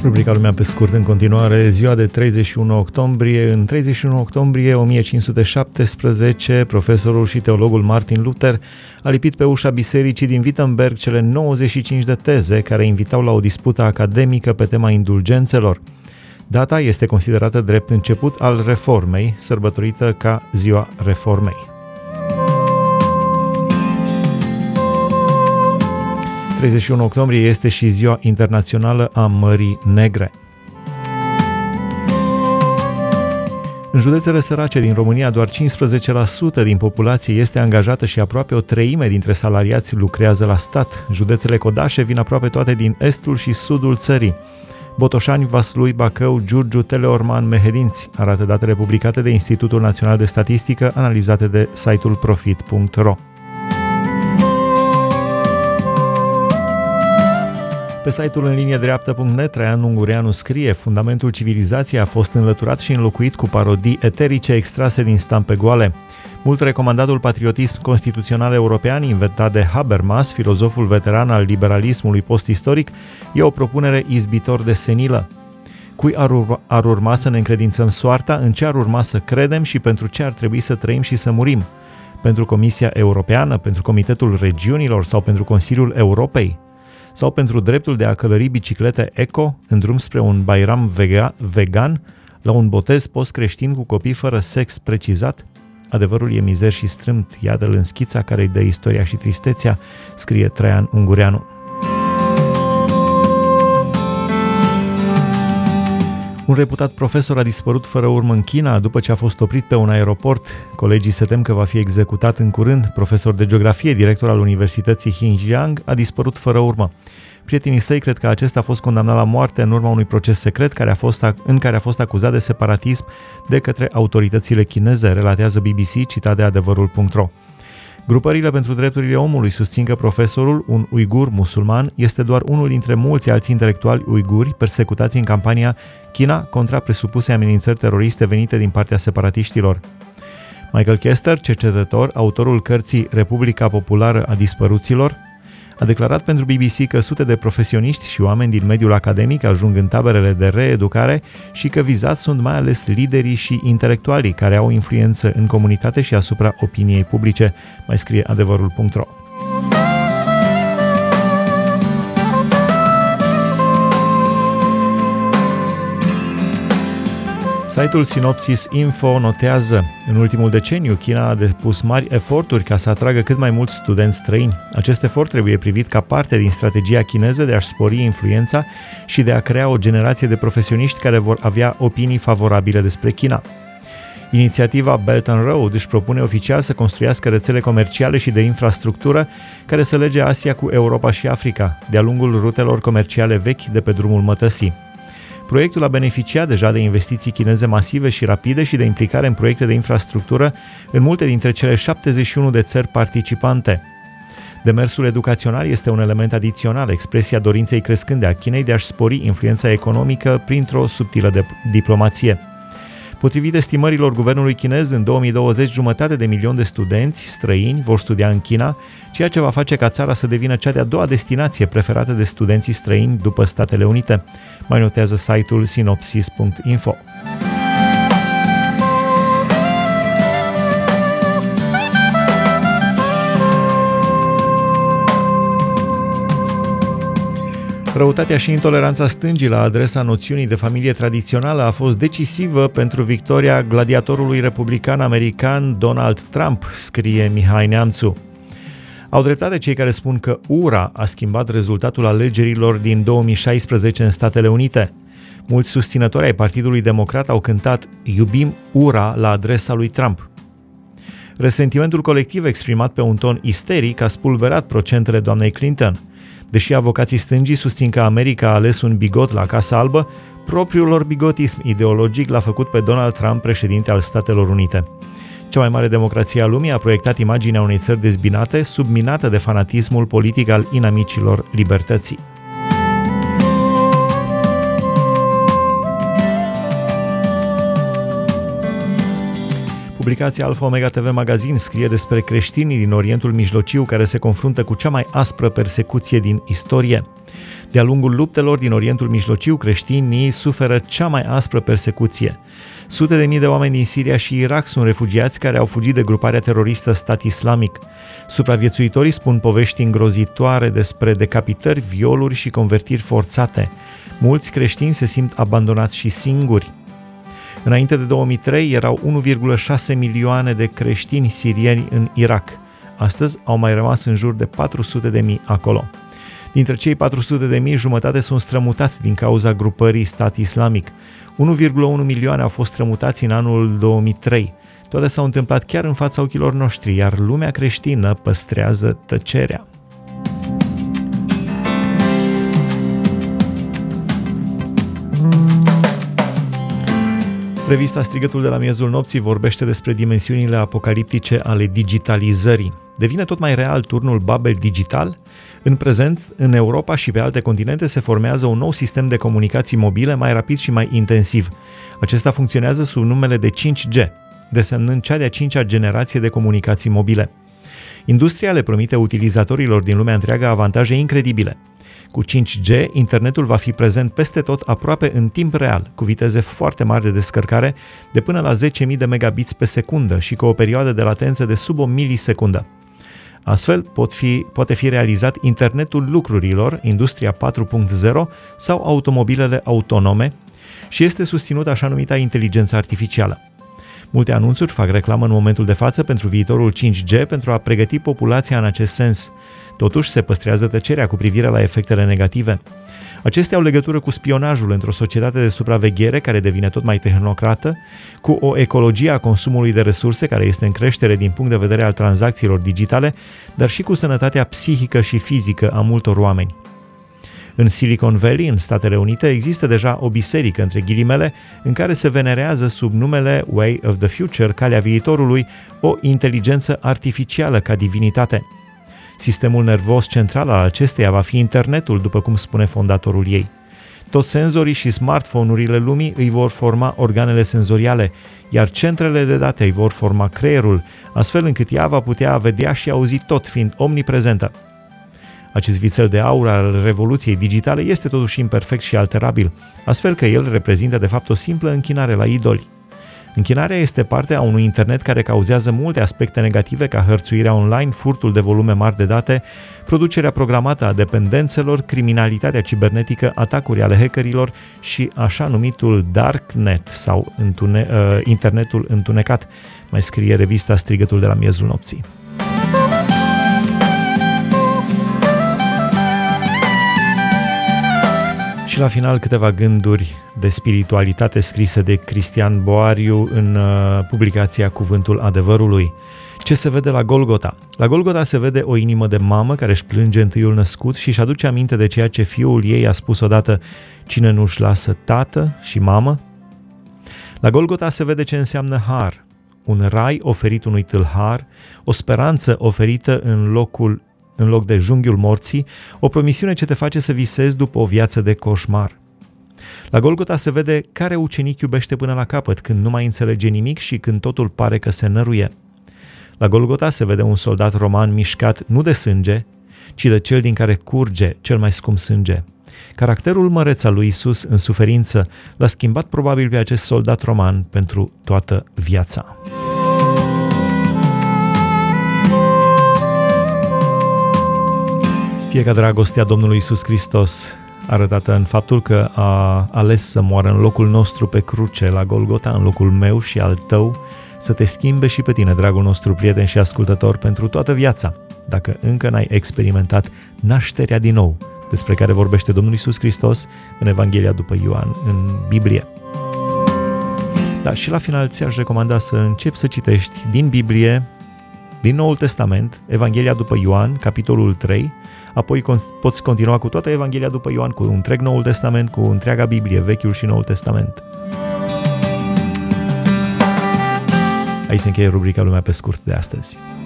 Rubrica Lumea pe scurt în continuare, ziua de 31 octombrie. În 31 octombrie 1517, profesorul și teologul Martin Luther a lipit pe ușa bisericii din Wittenberg cele 95 de teze care invitau la o dispută academică pe tema indulgențelor. Data este considerată drept început al Reformei, sărbătorită ca Ziua Reformei. 31 octombrie este și Ziua Internațională a Mării Negre. În județele sărace din România, doar 15% din populație este angajată și aproape o treime dintre salariați lucrează la stat. Județele codașe vin aproape toate din estul și sudul țării. Botoșani, Vaslui, Bacău, Giurgiu, Teleorman, Mehedinți, arată datele publicate de Institutul Național de Statistică, analizate de site-ul profit.ro. Pe site-ul în linie dreaptă.net, Traian Ungureanu scrie: fundamentul civilizației a fost înlăturat și înlocuit cu parodii eterice extrase din stampe goale. Mult recomandatul patriotism constituțional european, inventat de Habermas, filozoful veteran al liberalismului post-istoric, e o propunere izbitor de senilă. Cui ar urma să ne încredințăm soarta, în ce ar urma să credem și pentru ce ar trebui să trăim și să murim? Pentru Comisia Europeană, pentru Comitetul Regiunilor sau pentru Consiliul Europei? Sau pentru dreptul de a călări biciclete eco în drum spre un bairam vegan, la un botez post-creștin cu copii fără sex precizat? Adevărul e mizer și strâmt, iată-l în schița care îi dă istoria și tristețea, scrie Traian Ungureanu. Un reputat profesor a dispărut fără urmă în China după ce a fost oprit pe un aeroport. Colegii se tem că va fi executat în curând. Profesor de geografie, director al Universității Xinjiang, a dispărut fără urmă. Prietenii săi cred că acesta a fost condamnat la moarte în urma unui proces secret în care a fost acuzat de separatism de către autoritățile chineze, relatează BBC, citat de adevărul.ro. Grupările pentru drepturile omului susțin că profesorul, un uigur musulman, este doar unul dintre mulți alți intelectuali uiguri persecutați în campania China contra presupuse amenințări teroriste venite din partea separatiștilor. Michael Kester, cercetător, autorul cărții Republica Populară a Dispăruților, a declarat pentru BBC că sute de profesioniști și oameni din mediul academic ajung în taberele de reeducare și că vizați sunt mai ales liderii și intelectualii care au influență în comunitate și asupra opiniei publice, mai scrie adevărul.ro. Site-ul Synopsis Info notează: în ultimul deceniu, China a depus mari eforturi ca să atragă cât mai mulți studenți străini. Acest efort trebuie privit ca parte din strategia chineză de a-și spori influența și de a crea o generație de profesioniști care vor avea opinii favorabile despre China. Inițiativa Belt and Road își propune oficial să construiască rețele comerciale și de infrastructură care să lege Asia cu Europa și Africa, de-a lungul rutelor comerciale vechi de pe drumul mătăsii. Proiectul a beneficiat deja de investiții chineze masive și rapide și de implicare în proiecte de infrastructură în multe dintre cele 71 de țări participante. Demersul educațional este un element adițional, expresia dorinței crescânde a Chinei de a-și spori influența economică printr-o subtilă diplomație. Potrivit estimărilor guvernului chinez, în 2020, 500 de milioane de studenți străini vor studia în China, ceea ce va face ca țara să devină cea de-a doua destinație preferată de studenții străini după Statele Unite, mai notează site-ul synopsis.info. Răutatea și intoleranța stângii la adresa noțiunii de familie tradițională a fost decisivă pentru victoria gladiatorului republican american Donald Trump, scrie Mihai Neamțu. Au dreptate cei care spun că ura a schimbat rezultatul alegerilor din 2016 în Statele Unite. Mulți susținători ai Partidului Democrat au cântat "Iubim ura" la adresa lui Trump. Resentimentul colectiv exprimat pe un ton isteric a spulberat procentele doamnei Clinton. Deși avocații stângii susțin că America a ales un bigot la Casa Albă, propriul lor bigotism ideologic l-a făcut pe Donald Trump președinte al Statelor Unite. Cea mai mare democrație a lumii a proiectat imaginea unei țări dezbinate, subminată de fanatismul politic al inamicilor libertății. Publicația Alfa Omega TV Magazine scrie despre creștinii din Orientul Mijlociu care se confruntă cu cea mai aspră persecuție din istorie. De-a lungul luptelor din Orientul Mijlociu, creștinii suferă cea mai aspră persecuție. Sute de mii de oameni din Siria și Irak sunt refugiați care au fugit de gruparea teroristă Stat Islamic. Supraviețuitorii spun povești îngrozitoare despre decapitări, violuri și convertiri forțate. Mulți creștini se simt abandonați și singuri. Înainte de 2003 erau 1,6 milioane de creștini sirieni în Irak. Astăzi au mai rămas în jur de 400.000 acolo. Dintre cei 400.000, jumătate sunt strămutați din cauza grupării Stat Islamic. 1,1 milioane au fost strămutați în anul 2003. Toate s-au întâmplat chiar în fața ochilor noștri, iar lumea creștină păstrează tăcerea. Revista Strigătul de la miezul nopții vorbește despre dimensiunile apocaliptice ale digitalizării. Devine tot mai real turnul Babel digital? În prezent, în Europa și pe alte continente se formează un nou sistem de comunicații mobile mai rapid și mai intensiv. Acesta funcționează sub numele de 5G, desemnând cea de-a 5-a generație de comunicații mobile. Industria le promite utilizatorilor din lumea întreagă avantaje incredibile. Cu 5G, internetul va fi prezent peste tot aproape în timp real, cu viteze foarte mari de descărcare, de până la 10.000 de megabits pe secundă și cu o perioadă de latență de sub o milisecundă. Astfel, poate fi realizat internetul lucrurilor, industria 4.0 sau automobilele autonome și este susținută așa numita inteligență artificială. Multe anunțuri fac reclamă în momentul de față pentru viitorul 5G pentru a pregăti populația în acest sens. Totuși, se păstrează tăcerea cu privire la efectele negative. Acestea au legătură cu spionajul într-o societate de supraveghere care devine tot mai tehnocrată, cu o ecologie a consumului de resurse care este în creștere din punct de vedere al tranzacțiilor digitale, dar și cu sănătatea psihică și fizică a multor oameni. În Silicon Valley, în Statele Unite, există deja o biserică, între ghilimele, în care se venerează sub numele Way of the Future, calea viitorului, o inteligență artificială ca divinitate. Sistemul nervos central al acesteia va fi internetul, după cum spune fondatorul ei. Toți senzorii și smartphone-urile lumii îi vor forma organele senzoriale, iar centrele de date îi vor forma creierul, astfel încât ea va putea vedea și auzi tot, fiind omniprezentă. Acest vițel de aur al revoluției digitale este totuși imperfect și alterabil, astfel că el reprezintă de fapt o simplă închinare la idoli. Închinarea este parte a unui internet care cauzează multe aspecte negative ca hărțuirea online, furtul de volume mari de date, producerea programată a dependențelor, criminalitatea cibernetică, atacuri ale hackerilor și așa numitul Darknet sau internetul întunecat, mai scrie revista Strigătul de la miezul nopții. Și la final câteva gânduri de spiritualitate scrise de Cristian Boariu în publicația Cuvântul Adevărului. Ce se vede la Golgota? La Golgota se vede o inimă de mamă care își plânge întâiul născut și își aduce aminte de ceea ce fiul ei a spus odată: cine nu-și lasă tată și mamă? La Golgota se vede ce înseamnă har, un rai oferit unui tâlhar, o speranță oferită în loc de junghiul morții, o promisiune ce te face să visezi după o viață de coșmar. La Golgota se vede care ucenic iubește până la capăt, când nu mai înțelege nimic și când totul pare că se năruie. La Golgota se vede un soldat roman mișcat nu de sânge, ci de cel din care curge cel mai scump sânge. Caracterul măreț al lui Isus în suferință l-a schimbat probabil pe acest soldat roman pentru toată viața. Fie ca dragostea Domnului Iisus Hristos, arătată în faptul că a ales să moară în locul nostru pe cruce la Golgota, în locul meu și al tău, să te schimbe și pe tine, dragul nostru prieten și ascultător, pentru toată viața, dacă încă n-ai experimentat nașterea din nou, despre care vorbește Domnul Iisus Hristos în Evanghelia după Ioan, în Biblie. Da, și la final ți-aș recomanda să începi să citești din Biblie, din Noul Testament, Evanghelia după Ioan, capitolul 3, apoi poți continua cu toată Evanghelia după Ioan, cu întreg Noul Testament, cu întreaga Biblie, Vechiul și Noul Testament. Aici se încheie rubrica Lumea pe scurt de astăzi.